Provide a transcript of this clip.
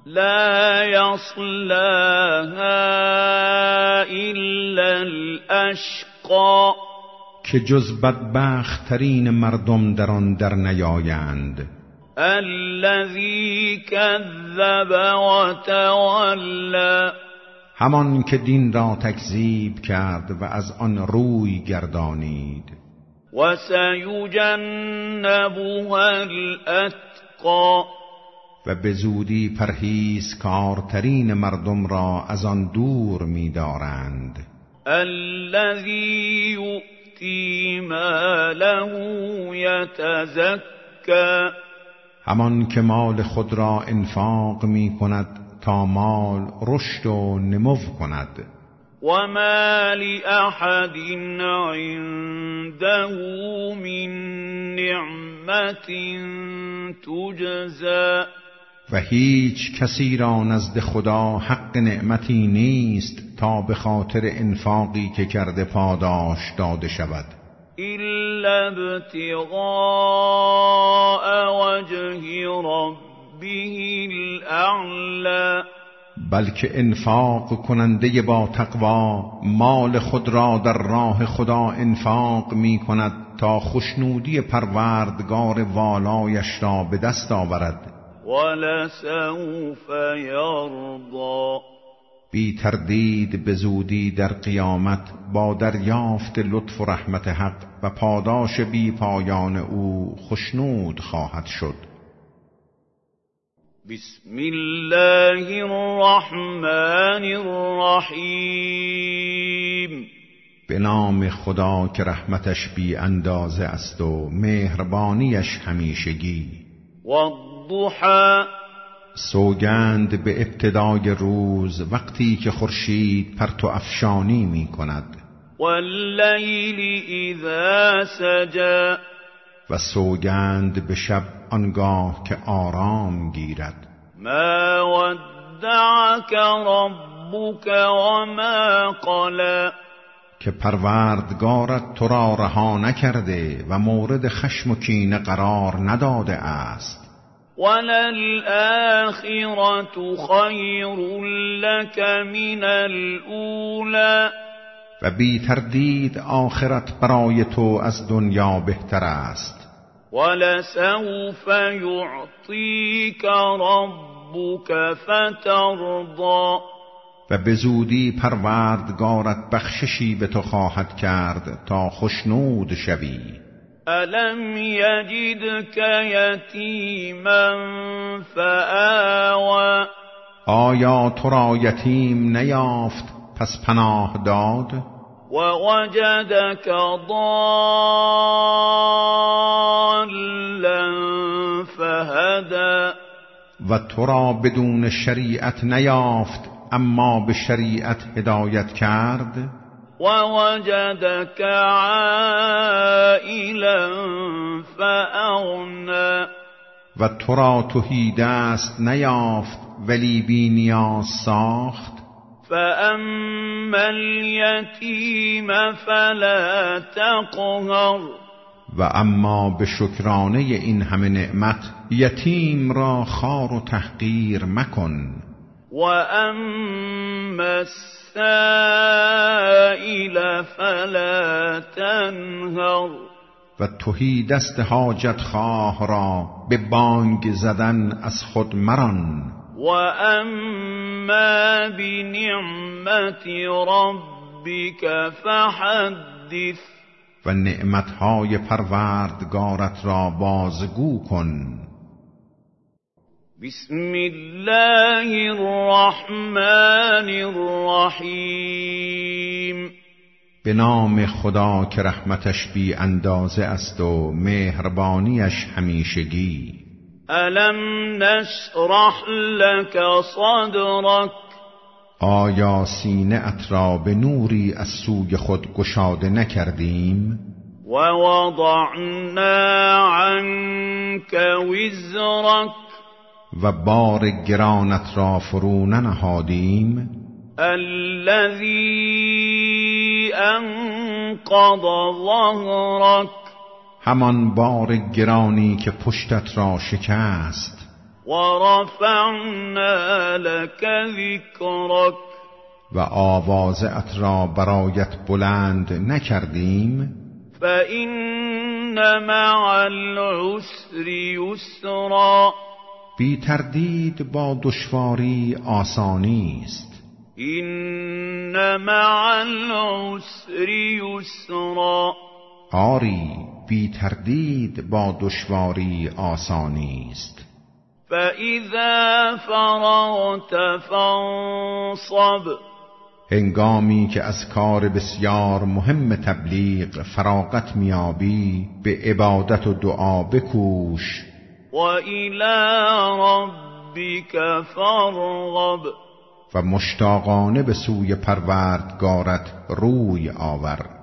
لا يصلاها إلا الأشقى که جز بدبخت‌ترین مردم در آن در نیایند. الذی کذب و تولی همان که دین را تکذیب کرد و از آن روی گردانید. و سیجنبها الاتقی و به زودی پرهیزکارترین مردم را از آن دور می‌دارند. الذی یؤتی ماله یتزکی همان که مال خود را انفاق می‌کند تا مال رشد و نمو کند. و ما لأحد عنده من نعمت تجزی و هیچ کسی را نزد خدا حق نعمتی نیست تا به خاطر انفاقی که کرده پاداش داده شود. الا ابتغاء وجه ربه الاعلی بلکه انفاق کننده با تقوا مال خود را در راه خدا انفاق می کند تا خوشنودی پروردگار والایش را به دست آورد. ولسوف یرضی بی تردید به زودی در قیامت با دریافت لطف و رحمت حق و پاداش بی پایان او خوشنود خواهد شد. بسم الله الرحمن الرحیم به نام خدا که رحمتش بی اندازه است و مهربانیش همیشگی. والضحی سوگند به ابتدای روز وقتی که خورشید پرتو افشانی می کند. واللیل اذا سجی و سوگند به شب آنگاه که آرام گیرد. ما ودعک ربک وما قلی که پروردگارت تو را رها نکرده و مورد خشم و کینه قرار نداده است. وللآخرة خیر لک من الاولی و بی تردید آخرت برای تو از دنیا بهتر است. ولسوف یعطیک ربک فترضی و به زودی پروردگارت بخششی به تو خواهد کرد تا خوشنود شوی. الم یجدک یتیما فآوی آیا تو را یتیم نیافت پس پناه داد؟ و وجدک ضالا فهدی و تو را بدون شریعت نیافت اما به شریعت هدایت کرد. و وجدک عائلا فاغنی و تو را تهی دست نیافت ولی بی نیاز ساخت. فاما الیتیم فلا تقهر و اما به شکرانه این همه نعمت یتیم را خوار و تحقیر مکن. و اما السائل فلا تنهر و تهی دست حاجت خواه را به بانگ زدن از خود مران. و اما بنعمت ربک فحدث و نعمتهای پروردگارت را بازگو کن. بسم الله الرحمن الرحیم به نام خدا که رحمتش بی اندازه است و مهربانیش همیشگی. الم نشرح لك صدرک آیا سینه ات را به نوری از سوی خود گشاده نکردیم؟ و وضعنا عنك وزرک و بار گرانت را فرو ننهادیم؟ الذی انقض ظهرک همان بار گرانی که پشتت را شکست. و رفعنا لك ذكرك و آوازت را برایت بلند نکردیم. فإن مع العسر یسرا بی تردید با دشواری آسانی است. إن مع العسر یسرا آری بی تردید با دشواری آسانی است. فإذا فرغت فانصب هنگامی که از کار بسیار مهم تبلیغ فراغت میابی به عبادت و دعا بکوش. و الی ربک فارغب و مشتاقانه به سوی پروردگارت روی آور.